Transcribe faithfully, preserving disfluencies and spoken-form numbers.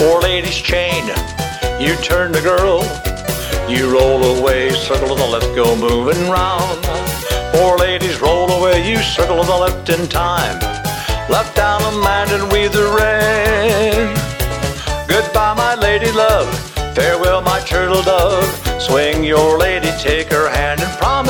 Four ladies chain, you turn the girl. You roll away, circle to the left, go moving round. Four ladies roll away, you circle to the left in time. Left down a man and weave the rain. Goodbye, my lady love. Farewell, my turtle dove. Swing your lady, take her hand and promise